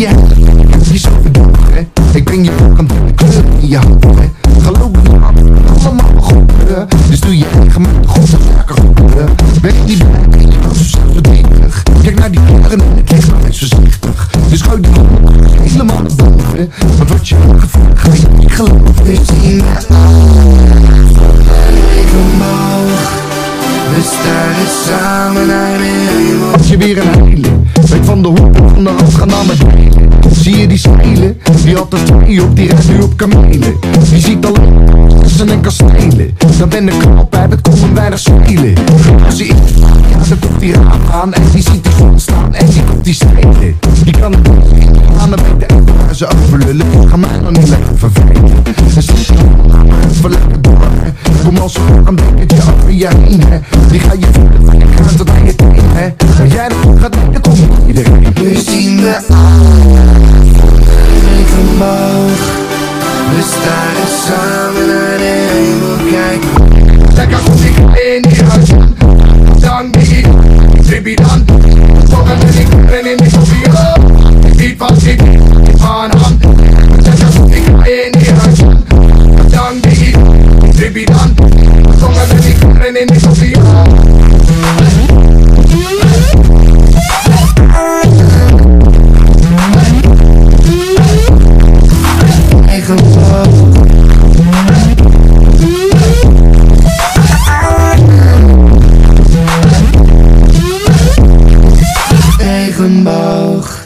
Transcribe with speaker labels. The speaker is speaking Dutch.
Speaker 1: je je zo verdoven. Ik breng je ook een kleur in je handen. Geloof me allemaal goed. Dus doe je eigen met goed te zaken goed. Ben je niet blij, je was zo verdrietig. Kijk naar die kleuren en het licht maar eens voorzichtig. Dus gooi die handen helemaal naar boven. Want wat je ook gevoeld, ga je niet geloven. We zien we staren samen naar de hemel. Als je weer een hele weet van de hoek van de hand gaan naar beneden. Zie je die spelen, die had er twee op, die rijdt nu op kamelen. Die ziet al tussen en kastelen. Dan ben ik knap bij het komen weinig spelen. Als je ja, dan komt die raam aan en die ziet die zon staan en die komt die stelen. Die kan het niet aan, dan weet de waar ze overlullen. Ga mij nog niet lekker vervelen. En zit je voor lekker door. Kom als een bekertje over je heen, hè. Die ga je voelen van je kaart tot aan je teen, hè. En jij erop gaat denken, kom iedereen.
Speaker 2: We zien de regenboog. We staren samen naar de hemel, kijk.
Speaker 1: Lekker goed, ik in die huis. Dan die baby dan. Volgen de lichten in die koffie. Niet van zit van hand. Lekker goed, ik in die huis. Dan die baby dan. Volgen de lichten in die koffie.
Speaker 2: Regenboog.